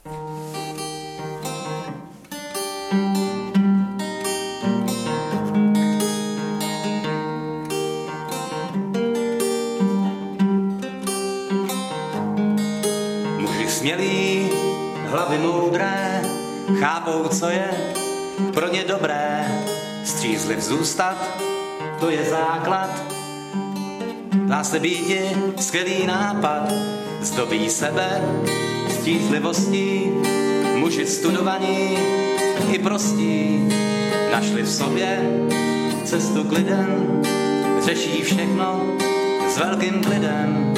Muži smělí, hlavy moudré, chápou, co je pro ně dobré. Střízliv zůstat, to je základ. Dá se býti skvělý nápad, zdobí sebe střízlivostí. Muži studovaní i prostí našli v sobě cestu k lidem, řeší všechno s velkým klidem.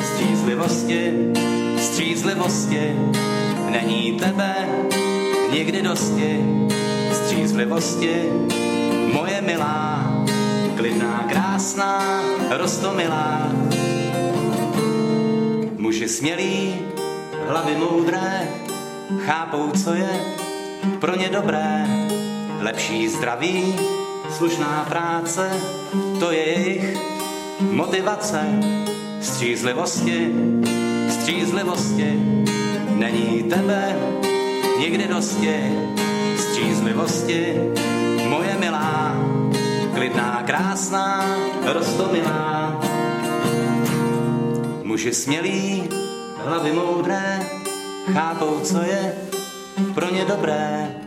Střízlivosti, není tebe nikdy dosti. Střízlivosti, moje milá, klidná, krásná, roztomilá. Muži smělí, hlavy moudré, chápou, co je pro ně dobré. Lepší zdraví, slušná práce, to je jejich motivace. Střízlivosti, není tebe nikdy dosti. Střízlivosti, moje milá, klidná, krásná, roztomilá. Muži smělí, hlavy moudré, chápou, co je pro ně dobré.